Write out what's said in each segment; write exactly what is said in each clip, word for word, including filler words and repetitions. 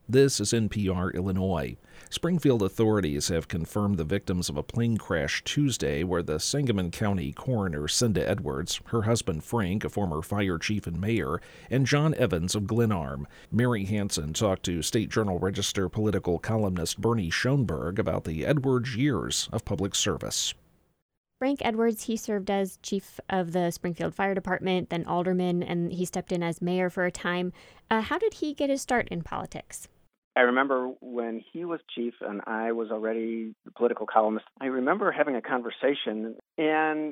This is N P R Illinois. Springfield authorities have confirmed the victims of a plane crash Tuesday where the Sangamon County coroner Cinda Edwards, her husband Frank, a former fire chief and mayor, and John Evans of Glenarm. Mary Hansen talked to State Journal-Register political columnist Bernie Schoenberg about the Edwards years of public service. Frank Edwards, he served as chief of the Springfield Fire Department, then alderman, and he stepped in as mayor for a time. Uh, how did he get his start in politics? I remember when he was chief and I was already the political columnist, I remember having a conversation, and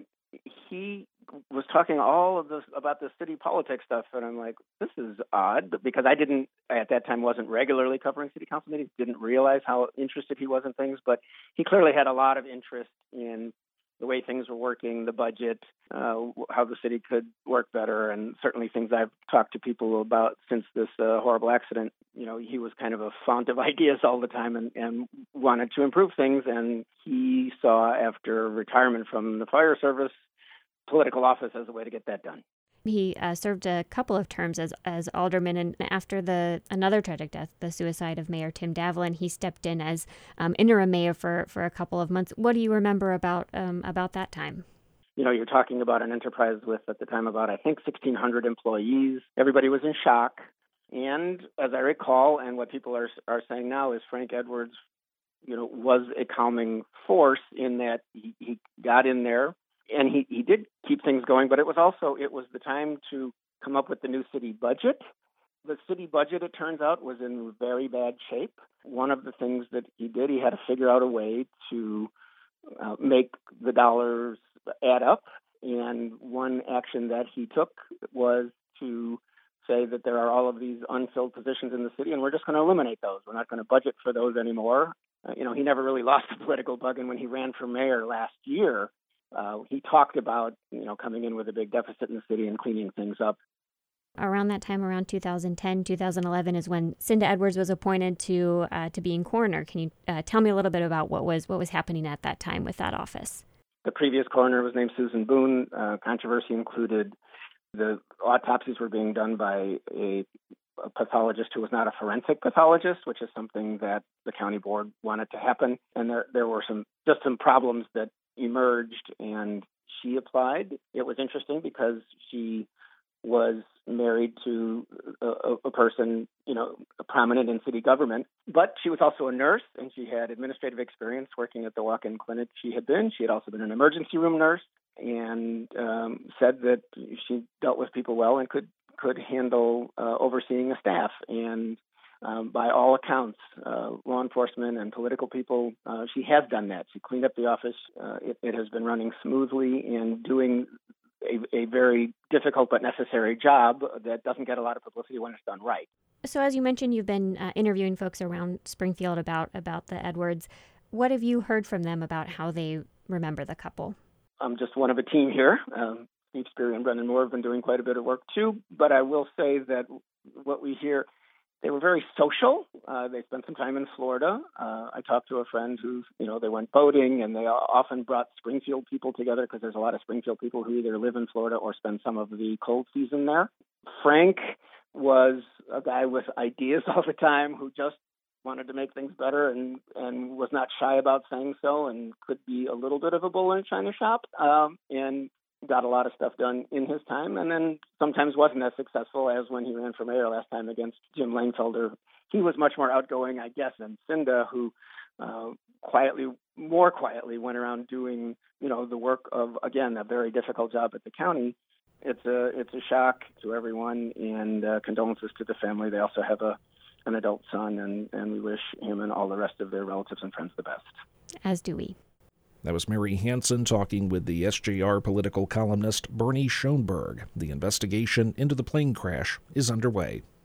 he was talking all of this about the city politics stuff, and I'm like, this is odd, because I didn't, at that time, wasn't regularly covering city council meetings, didn't realize how interested he was in things, but he clearly had a lot of interest in the way things were working, the budget, uh, how the city could work better, and certainly things I've talked to people about since this uh, horrible accident. You know, he was kind of a font of ideas all the time and, and wanted to improve things, and he saw, after retirement from the fire service, political office as a way to get that done. He uh, served a couple of terms as as alderman, and after the another tragic death, the suicide of Mayor Tim Davlin, he stepped in as um, interim mayor for, for a couple of months. What do you remember about um, about that time? You know, you're talking about an enterprise with, at the time, about, I think, sixteen hundred employees. Everybody was in shock. And as I recall, and what people are are saying now, is Frank Edwards, you know, was a calming force in that he, he got in there. And he, he did keep things going, but it was also, it was the time to come up with the new city budget. The city budget, it turns out, was in very bad shape. One of the things that he did, he had to figure out a way to uh, make the dollars add up. And one action that he took was to say that there are all of these unfilled positions in the city, and we're just going to eliminate those. We're not going to budget for those anymore. Uh, you know, he never really lost the political bug, and when he ran for mayor last year, Uh, he talked about, you know, coming in with a big deficit in the city and cleaning things up. Around that time, around two thousand ten, two thousand eleven, is when Cinda Edwards was appointed to uh, to being coroner. Can you uh, tell me a little bit about what was what was happening at that time with that office? The previous coroner was named Susan Boone. Uh, controversy included the autopsies were being done by a, a pathologist who was not a forensic pathologist, which is something that the county board wanted to happen. And there there were some just some problems that emerged, and she applied. It was interesting because she was married to a, a person, you know, prominent in city government, but she was also a nurse, and she had administrative experience working at the walk-in clinic she had been. She had also been an emergency room nurse, and um, said that she dealt with people well and could could handle uh, overseeing a staff. And Um, by all accounts, uh, law enforcement and political people, uh, she has done that. She cleaned up the office. Uh, it, it has been running smoothly and doing a, a very difficult but necessary job that doesn't get a lot of publicity when it's done right. So as you mentioned, you've been uh, interviewing folks around Springfield about, about the Edwards. What have you heard from them about how they remember the couple? I'm just one of a team here. Um, Steve Speary and Brendan Moore have been doing quite a bit of work too, but I will say that what we hear, they were very social. Uh, they spent some time in Florida. Uh, I talked to a friend who, you know, they went boating, and they often brought Springfield people together because there's a lot of Springfield people who either live in Florida or spend some of the cold season there. Frank was a guy with ideas all the time who just wanted to make things better and, and was not shy about saying so, and could be a little bit of a bull in a china shop. Um, and got a lot of stuff done in his time, and then sometimes wasn't as successful as when he ran for mayor last time against Jim Langfelder. He was much more outgoing, I guess, than Cinda, who uh, quietly, more quietly went around doing, you know, the work of, again, a very difficult job at the county. It's a it's a shock to everyone, and uh, condolences to the family. They also have a an adult son, and, and we wish him and all the rest of their relatives and friends the best. As do we. That was Mary Hansen talking with the S J R political columnist Bernie Schoenberg. The investigation into the plane crash is underway.